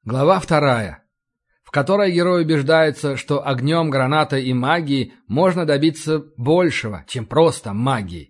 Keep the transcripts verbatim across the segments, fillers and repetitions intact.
Глава вторая, в которой герой убеждается, что огнем, гранатой и магией можно добиться большего, чем просто магией.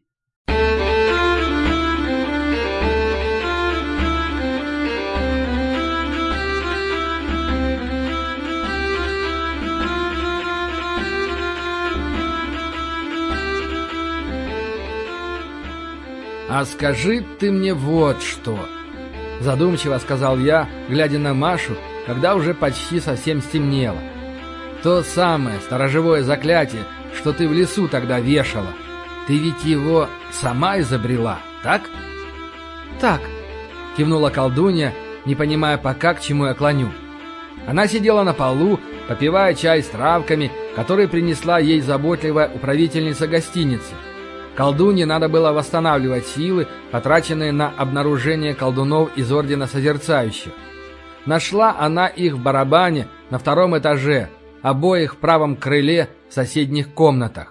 «А скажи ты мне вот что», — задумчиво сказал я, глядя на Машу, когда уже почти совсем стемнело. «То самое сторожевое заклятие, что ты в лесу тогда вешала, ты ведь его сама изобрела, так?» «Так», — кивнула колдунья, не понимая пока, к чему я клоню. Она сидела на полу, попивая чай с травками, который принесла ей заботливая управительница гостиницы. Колдунье надо было восстанавливать силы, потраченные на обнаружение колдунов из Ордена Созерцающих. Нашла она их в барабане на втором этаже, обоих в правом крыле в соседних комнатах.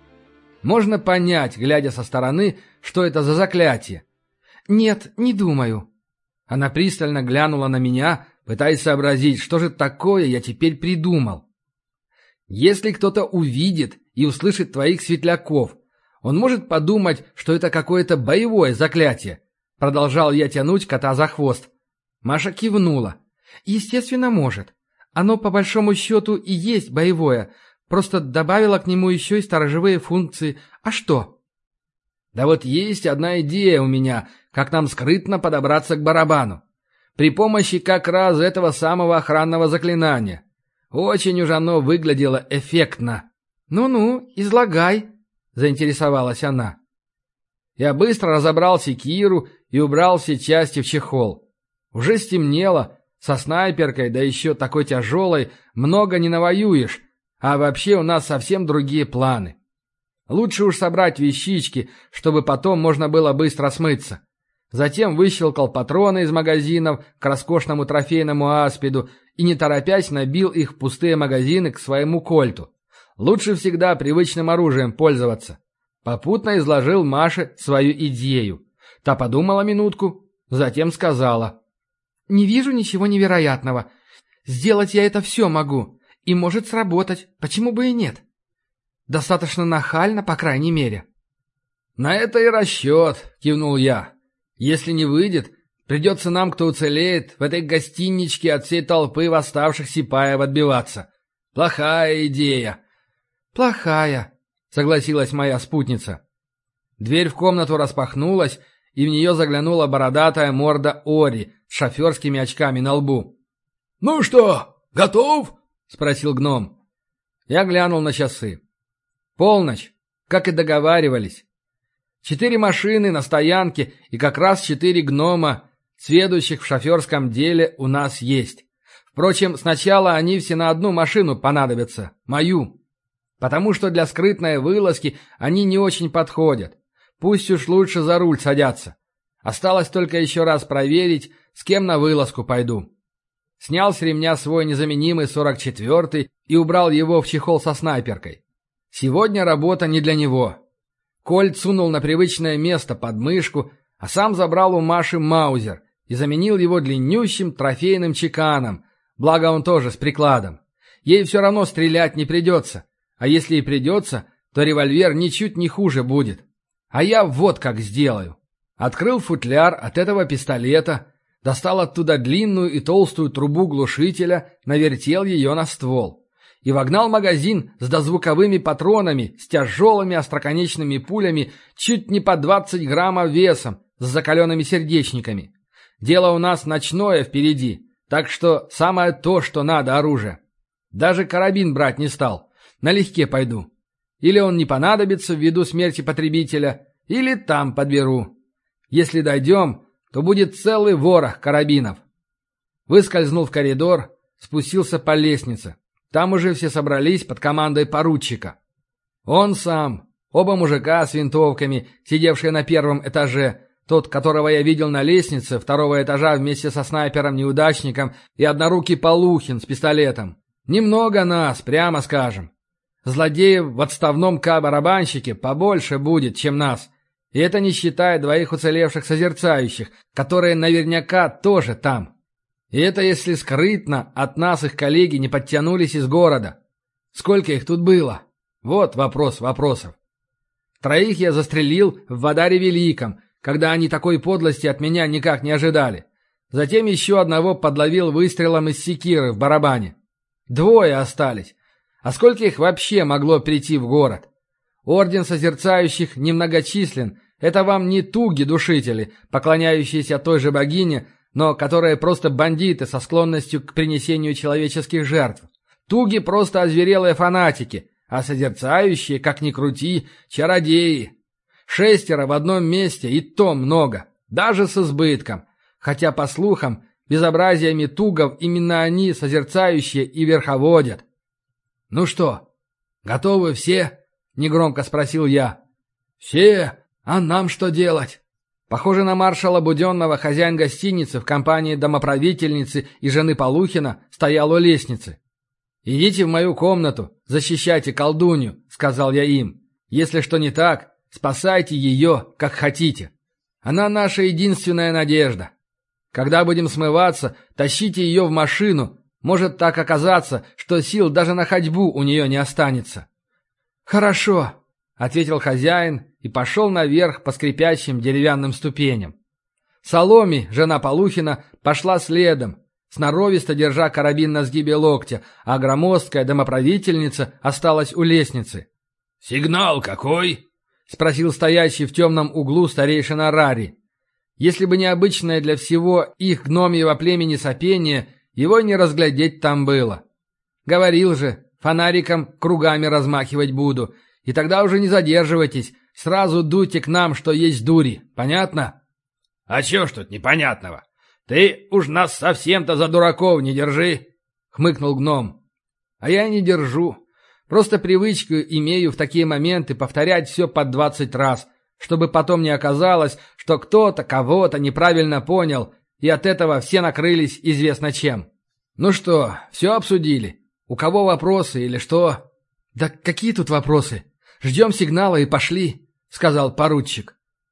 Можно понять, глядя со стороны, что это за заклятие. «Нет, не думаю». Она пристально глянула на меня, пытаясь сообразить, что же такое я теперь придумал. «Если кто-то увидит и услышит твоих светляков, он может подумать, что это какое-то боевое заклятие», — продолжал я тянуть кота за хвост. Маша кивнула. «Естественно, может. Оно по большому счету и есть боевое, просто добавила к нему еще и сторожевые функции. А что?» «Да вот есть одна идея у меня, как нам скрытно подобраться к барабану. При помощи как раз этого самого охранного заклинания. Очень уж оно выглядело эффектно». «Ну-ну, излагай», — заинтересовалась она. Я быстро разобрал секиру и убрал все части в чехол. Уже стемнело, со снайперкой, да еще такой тяжелой, много не навоюешь, а вообще у нас совсем другие планы. Лучше уж собрать вещички, чтобы потом можно было быстро смыться. Затем выщелкал патроны из магазинов к роскошному трофейному аспиду и, не торопясь, набил их в пустые магазины к своему кольту. Лучше всегда привычным оружием пользоваться. Попутно изложил Маше свою идею. Та подумала минутку, затем сказала: «Не вижу ничего невероятного. Сделать я это все могу. И может сработать. Почему бы и нет? Достаточно нахально, по крайней мере». «На это и расчет», — кивнул я. «Если не выйдет, придется нам, кто уцелеет, в этой гостиничке от всей толпы восставших сипаев отбиваться. Плохая идея». «Плохая», — согласилась моя спутница. Дверь в комнату распахнулась, и в нее заглянула бородатая морда Ори с шоферскими очками на лбу. «Ну что, готов?» — спросил гном. Я глянул на часы. Полночь, как и договаривались. Четыре машины на стоянке и как раз четыре гнома, сведущих в шоферском деле, у нас есть. Впрочем, сначала они все на одну машину понадобятся, мою. Потому что для скрытной вылазки они не очень подходят. Пусть уж лучше за руль садятся. Осталось только еще раз проверить, с кем на вылазку пойду. Снял с ремня свой незаменимый сорок четвёртый и убрал его в чехол со снайперкой. Сегодня работа не для него. Кольт сунул на привычное место под мышку, а сам забрал у Маши маузер и заменил его длиннющим трофейным чеканом, благо он тоже с прикладом. Ей все равно стрелять не придется, а если и придется, то револьвер ничуть не хуже будет. А я вот как сделаю. Открыл футляр от этого пистолета, достал оттуда длинную и толстую трубу глушителя, навертел ее на ствол и вогнал магазин с дозвуковыми патронами с тяжелыми остроконечными пулями чуть не по двадцать граммов весом с закаленными сердечниками. Дело у нас ночное впереди, так что самое то, что надо оружие. Даже карабин брать не стал, налегке пойду. Или он не понадобится ввиду смерти потребителя, или там подберу. Если дойдем, то будет целый ворох карабинов. Выскользнул в коридор, спустился по лестнице. Там уже все собрались под командой поручика. Он сам, оба мужика с винтовками, сидевшие на первом этаже, тот, которого я видел на лестнице второго этажа вместе со снайпером-неудачником, и однорукий Полухин с пистолетом. Немного нас, прямо скажем. Злодеев в отставном К-барабанщике побольше будет, чем нас. И это не считая двоих уцелевших созерцающих, которые наверняка тоже там. И это если скрытно от нас их коллеги не подтянулись из города. Сколько их тут было? Вот вопрос вопросов. Троих я застрелил в Вадаре Великом, когда они такой подлости от меня никак не ожидали. Затем еще одного подловил выстрелом из секиры в барабане. Двое остались. А сколько их вообще могло прийти в город? Орден Созерцающих немногочислен. Это вам не туги-душители, поклоняющиеся той же богине, но которые просто бандиты со склонностью к принесению человеческих жертв. Туги просто озверелые фанатики, а Созерцающие, как ни крути, чародеи. Шестеро в одном месте, и то много, даже с избытком. Хотя, по слухам, безобразиями тугов именно они, Созерцающие, и верховодят. «Ну что, готовы все?» — негромко спросил я. «Все? А нам что делать?» Похоже на маршала Буденного, хозяин гостиницы в компании домоправительницы и жены Полухина стоял у лестницы. «Идите в мою комнату, защищайте колдунью», — сказал я им. «Если что не так, спасайте ее, как хотите. Она наша единственная надежда. Когда будем смываться, тащите ее в машину. Может так оказаться, что сил даже на ходьбу у нее не останется». «Хорошо», — ответил хозяин и пошел наверх по скрипящим деревянным ступеням. Соломи, жена Полухина, пошла следом, сноровисто держа карабин на сгибе локтя, а громоздкая домоправительница осталась у лестницы. «Сигнал какой?» — спросил стоящий в темном углу старейшина Рари. Если бы не обычное для всего их гномьего племени сопение, его не разглядеть там было. Говорил же, фонариком кругами размахивать буду, и тогда уже не задерживайтесь, сразу дуйте к нам, что есть дури, понятно? «А чё ж тут непонятного? Ты уж нас совсем-то за дураков не держи!» — хмыкнул гном. «А я не держу. Просто привычку имею в такие моменты повторять все по двадцать раз, чтобы потом не оказалось, что кто-то кого-то неправильно понял, и от этого все накрылись известно чем. Ну что, все обсудили? У кого вопросы или что?» «Да какие тут вопросы? Ждем сигнала и пошли», — сказал поручик.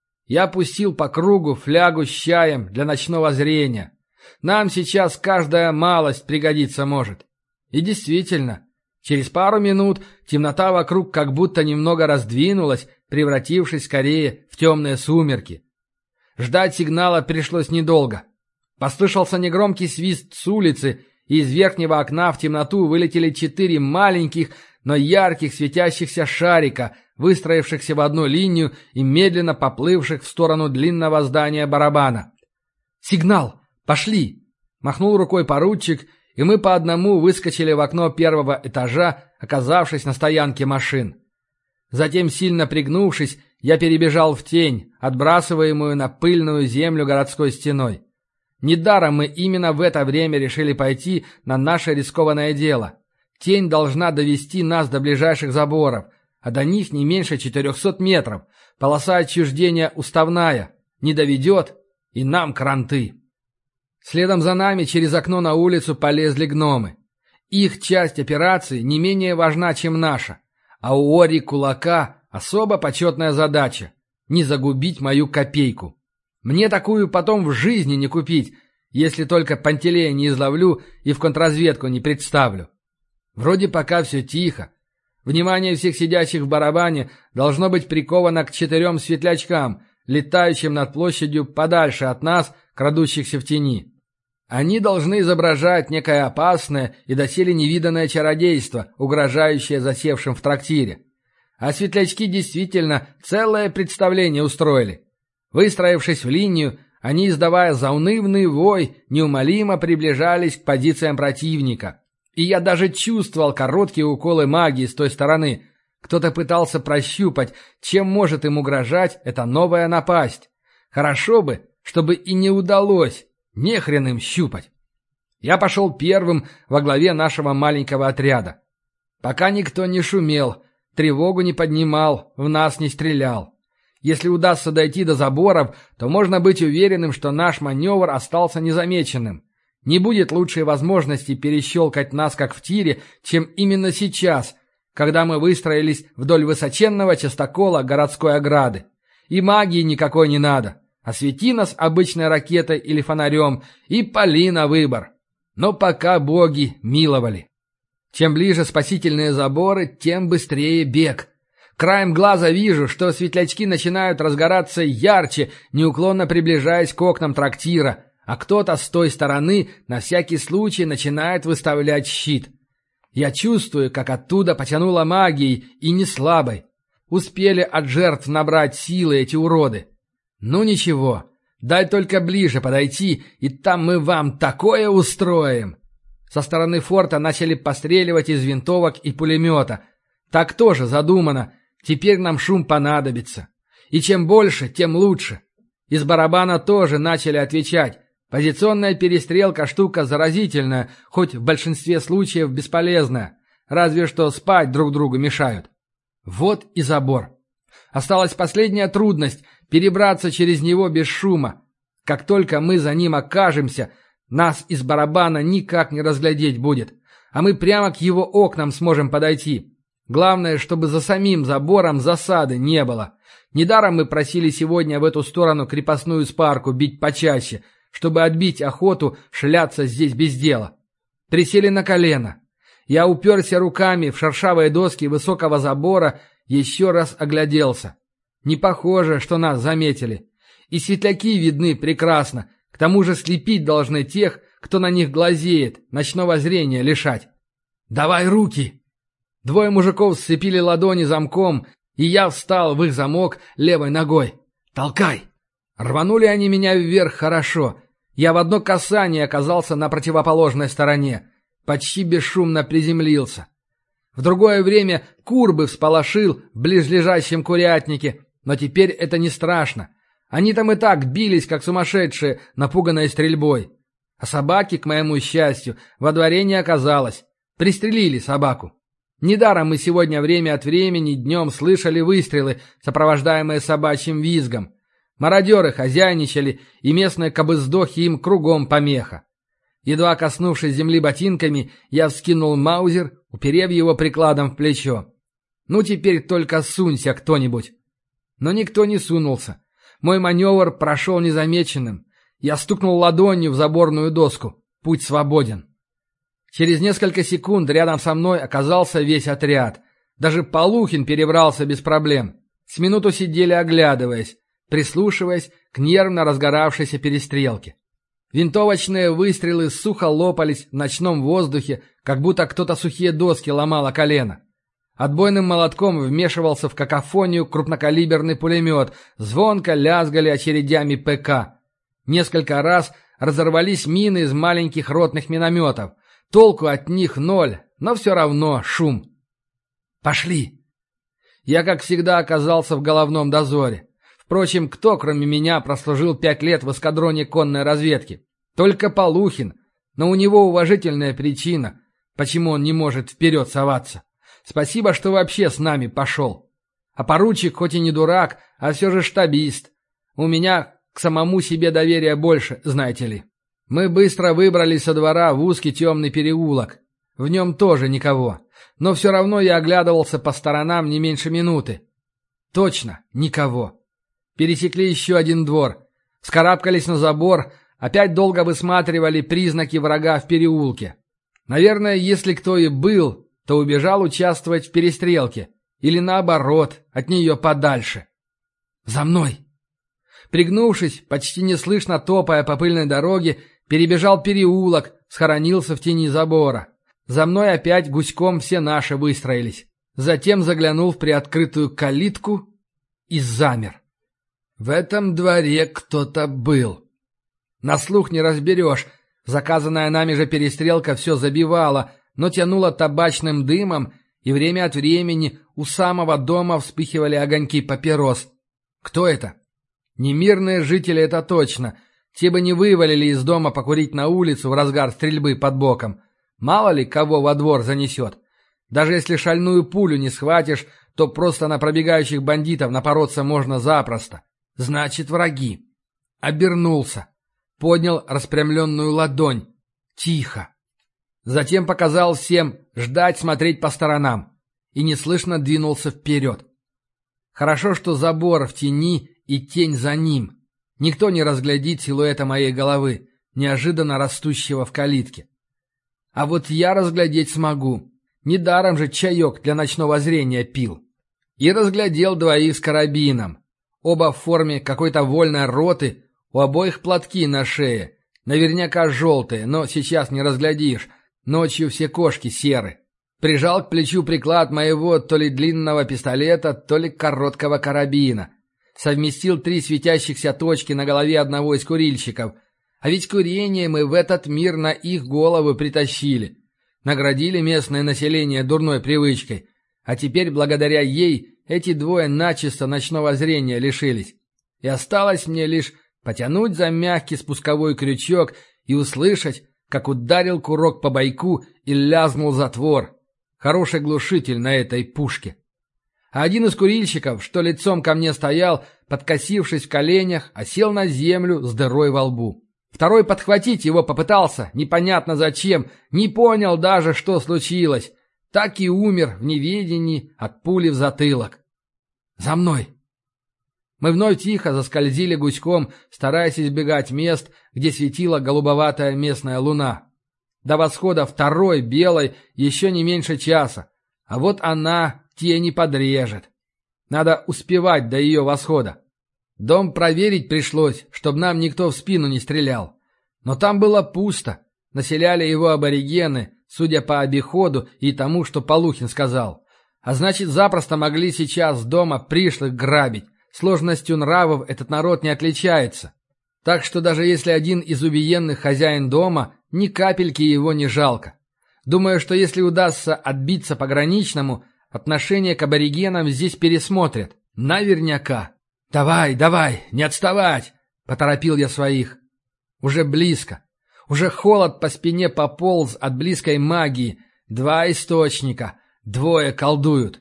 Я пустил по кругу флягу с чаем для ночного зрения. Нам сейчас каждая малость пригодиться может. И действительно, через пару минут темнота вокруг как будто немного раздвинулась, превратившись скорее в темные сумерки. Ждать сигнала пришлось недолго. Послышался негромкий свист с улицы, и из верхнего окна в темноту вылетели четыре маленьких, но ярких светящихся шарика, выстроившихся в одну линию и медленно поплывших в сторону длинного здания барабана. «Сигнал! Пошли!» — махнул рукой поручик, и мы по одному выскочили в окно первого этажа, оказавшись на стоянке машин. Затем, сильно пригнувшись, я перебежал в тень, отбрасываемую на пыльную землю городской стеной. Недаром мы именно в это время решили пойти на наше рискованное дело. Тень должна довести нас до ближайших заборов, а до них не меньше четырехсот метров. Полоса отчуждения уставная. Не доведет, и нам кранты. Следом за нами через окно на улицу полезли гномы. Их часть операции не менее важна, чем наша. А у Ори Кулака особо почетная задача – не загубить мою копейку. Мне такую потом в жизни не купить, если только Пантелея не изловлю и в контрразведку не представлю. Вроде пока все тихо. Внимание всех сидящих в барабане должно быть приковано к четырем светлячкам, летающим над площадью подальше от нас, крадущихся в тени. Они должны изображать некое опасное и доселе невиданное чародейство, угрожающее засевшим в трактире. А светлячки действительно целое представление устроили. Выстроившись в линию, они, издавая заунывный вой, неумолимо приближались к позициям противника. И я даже чувствовал короткие уколы магии с той стороны. Кто-то пытался прощупать, чем может им угрожать эта новая напасть. Хорошо бы, чтобы и не удалось. Не хрен им щупать. Я пошел первым во главе нашего маленького отряда. Пока никто не шумел, тревогу не поднимал, в нас не стрелял. Если удастся дойти до заборов, то можно быть уверенным, что наш маневр остался незамеченным. Не будет лучшей возможности перещелкать нас, как в тире, чем именно сейчас, когда мы выстроились вдоль высоченного частокола городской ограды. И магии никакой не надо. Освети нас обычной ракетой или фонарем и пали на выбор. Но пока боги миловали. Чем ближе спасительные заборы, тем быстрее бег. Краем глаза вижу, что светлячки начинают разгораться ярче, неуклонно приближаясь к окнам трактира, а кто-то с той стороны на всякий случай начинает выставлять щит. Я чувствую, как оттуда потянуло магией, и не слабой. Успели от жертв набрать силы эти уроды. Ну ничего, дай только ближе подойти, и там мы вам такое устроим. Со стороны форта начали постреливать из винтовок и пулемета. Так тоже задумано. Теперь нам шум понадобится. И чем больше, тем лучше. Из барабана тоже начали отвечать. Позиционная перестрелка штука заразительная, хоть в большинстве случаев бесполезная. Разве что спать друг другу мешают. Вот и забор. Осталась последняя трудность – перебраться через него без шума. Как только мы за ним окажемся, нас из барабана никак не разглядеть будет. А мы прямо к его окнам сможем подойти. Главное, чтобы за самим забором засады не было. Недаром мы просили сегодня в эту сторону крепостную спарку бить почаще, чтобы отбить охоту шляться здесь без дела. Присели на колено. Я уперся руками в шершавые доски высокого забора, еще раз огляделся. Не похоже, что нас заметили. И светляки видны прекрасно, к тому же слепить должны тех, кто на них глазеет, ночного зрения лишать. «Давай руки!» Двое мужиков сцепили ладони замком, и я встал в их замок левой ногой. «Толкай!» Рванули они меня вверх хорошо. Я в одно касание оказался на противоположной стороне. Почти бесшумно приземлился. В другое время кур бы всполошил в близлежащем курятнике, но теперь это не страшно. Они там и так бились, как сумасшедшие, напуганные стрельбой. А собаки, к моему счастью, во дворе не оказалось. Пристрелили собаку. Недаром мы сегодня время от времени днем слышали выстрелы, сопровождаемые собачьим визгом. Мародеры хозяйничали, и местные кобыздохи им кругом помеха. Едва коснувшись земли ботинками, я вскинул маузер, уперев его прикладом в плечо. Ну теперь только сунься кто-нибудь. Но никто не сунулся. Мой маневр прошел незамеченным. Я стукнул ладонью в заборную доску. Путь свободен. Через несколько секунд рядом со мной оказался весь отряд. Даже Полухин перебрался без проблем. С минуту сидели, оглядываясь, прислушиваясь к нервно разгоравшейся перестрелке. Винтовочные выстрелы сухо лопались в ночном воздухе, как будто кто-то сухие доски ломал о колено. Отбойным молотком вмешивался в какофонию крупнокалиберный пулемет, звонко лязгали очередями ПК. Несколько раз разорвались мины из маленьких ротных минометов. Толку от них ноль, но все равно шум. «Пошли!» Я, как всегда, оказался в головном дозоре. Впрочем, кто, кроме меня, прослужил пять лет в эскадроне конной разведки? Только Полухин, но у него уважительная причина, почему он не может вперед соваться. Спасибо, что вообще с нами пошел. А поручик хоть и не дурак, а все же штабист. У меня к самому себе доверия больше, знаете ли. Мы быстро выбрались со двора в узкий темный переулок. В нем тоже никого. Но все равно я оглядывался по сторонам не меньше минуты. Точно, никого. Пересекли еще один двор. Вскарабкались на забор, опять долго высматривали признаки врага в переулке. Наверное, если кто и был, то убежал участвовать в перестрелке. Или наоборот, от нее подальше. «За мной!» Пригнувшись, почти неслышно топая по пыльной дороге, перебежал переулок, схоронился в тени забора. За мной опять гуськом все наши выстроились. Затем заглянул в приоткрытую калитку и замер. В этом дворе кто-то был. На слух не разберешь. Заказанная нами же перестрелка все забивала, но тянула табачным дымом, и время от времени у самого дома вспыхивали огоньки папирос. Кто это? Не мирные жители, это точно. Те бы не вывалили из дома покурить на улицу в разгар стрельбы под боком. Мало ли кого во двор занесет. Даже если шальную пулю не схватишь, то просто на пробегающих бандитов напороться можно запросто. Значит, враги. Обернулся. Поднял распрямленную ладонь. Тихо. Затем показал всем ждать, смотреть по сторонам. И неслышно двинулся вперед. Хорошо, что забор в тени и тень за ним. Никто не разглядит силуэта моей головы, неожиданно растущего в калитке. А вот я разглядеть смогу. Недаром же чаек для ночного зрения пил. И разглядел двоих с карабином. Оба в форме какой-то вольной роты, у обоих платки на шее. Наверняка желтые, но сейчас не разглядишь. Ночью все кошки серы. Прижал к плечу приклад моего то ли длинного пистолета, то ли короткого карабина. Совместил три светящихся точки на голове одного из курильщиков. А ведь курение мы в этот мир на их головы притащили. Наградили местное население дурной привычкой. А теперь, благодаря ей, эти двое начисто ночного зрения лишились. И осталось мне лишь потянуть за мягкий спусковой крючок и услышать, как ударил курок по бойку и лязнул затвор. Хороший глушитель на этой пушке. А один из курильщиков, что лицом ко мне стоял, подкосившись в коленях, осел на землю с дырой во лбу. Второй подхватить его попытался, непонятно зачем, не понял даже, что случилось. Так и умер в неведении от пули в затылок. «За мной!» Мы вновь тихо заскользили гуськом, стараясь избегать мест, где светила голубоватая местная луна. До восхода второй, белой, еще не меньше часа. А вот она тени подрежет. Надо успевать до ее восхода. Дом проверить пришлось, чтобы нам никто в спину не стрелял. Но там было пусто. Населяли его аборигены, судя по обиходу и тому, что Полухин сказал. А значит, запросто могли сейчас с дома пришлых грабить. Сложностью нравов этот народ не отличается. Так что даже если один из убиенных хозяин дома, ни капельки его не жалко. Думаю, что если удастся отбиться пограничному, отношение к аборигенам здесь пересмотрят. Наверняка. «Давай, давай, не отставать!» — поторопил я своих. Уже близко. Уже холод по спине пополз от близкой магии. Два источника. Двое колдуют.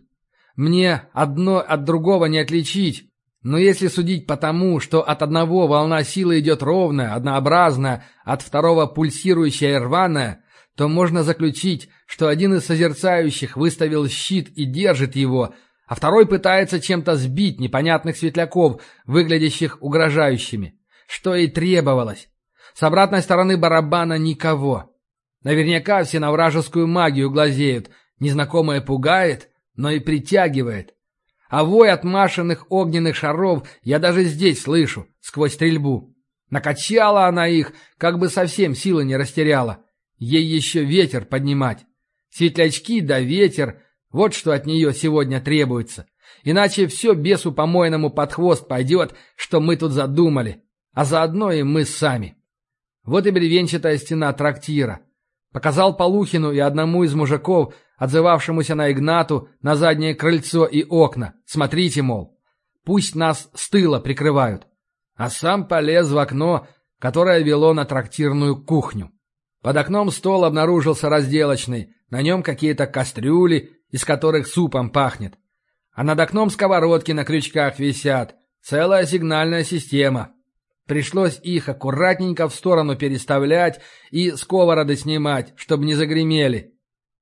Мне одно от другого не отличить. Но если судить по тому, что от одного волна силы идет ровная, однообразная, от второго пульсирующая и рваная, то можно заключить, что один из созерцающих выставил щит и держит его, а второй пытается чем-то сбить непонятных светляков, выглядящих угрожающими. Что и требовалось. С обратной стороны барабана никого. Наверняка все на вражескую магию глазеют. Незнакомое пугает, но и притягивает. А вой отмашенных огненных шаров я даже здесь слышу, сквозь стрельбу. Накачала она их, как бы совсем силы не растеряла. Ей еще ветер поднимать. Светлячки да ветер — вот что от нее сегодня требуется. Иначе все бесу помойному под хвост пойдет, что мы тут задумали. А заодно и мы сами. Вот и бревенчатая стена трактира. Показал Полухину и одному из мужиков, отзывавшемуся на Игнату, на заднее крыльцо и окна. Смотрите, мол, пусть нас с тыла прикрывают. А сам полез в окно, которое вело на трактирную кухню. Под окном стол обнаружился разделочный, на нем какие-то кастрюли, из которых супом пахнет. А над окном сковородки на крючках висят. Целая сигнальная система. Пришлось их аккуратненько в сторону переставлять и сковороды снимать, чтобы не загремели.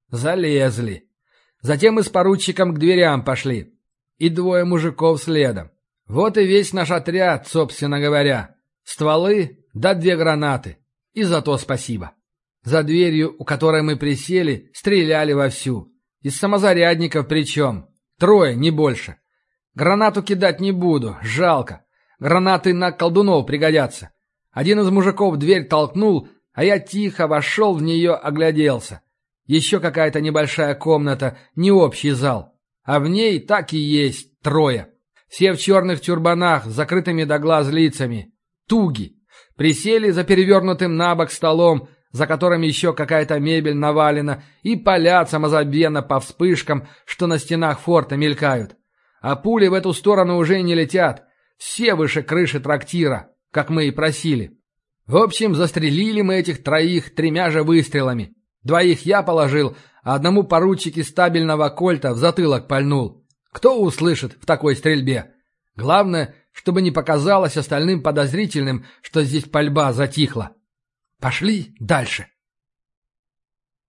Залезли. Затем мы с поручиком к дверям пошли. И двое мужиков следом. Вот и весь наш отряд, собственно говоря. Стволы да две гранаты. И за то спасибо. За дверью, у которой мы присели, стреляли вовсю. Из самозарядников причем. Трое, не больше. Гранату кидать не буду, жалко. Гранаты на колдунов пригодятся. Один из мужиков дверь толкнул, а я тихо вошел в нее, огляделся. Еще какая-то небольшая комната, не общий зал. А в ней так и есть трое. Все в черных тюрбанах, с закрытыми до глаз лицами. Туги. Присели за перевернутым на бок столом, за которым еще какая-то мебель навалена, и палят самозабвенно по вспышкам, что на стенах форта мелькают. А пули в эту сторону уже не летят. Все выше крыши трактира, как мы и просили. В общем, застрелили мы этих троих тремя же выстрелами. Двоих я положил, а одному поручик из стабильного кольта в затылок пальнул. Кто услышит в такой стрельбе? Главное, чтобы не показалось остальным подозрительным, что здесь пальба затихла. Пошли дальше.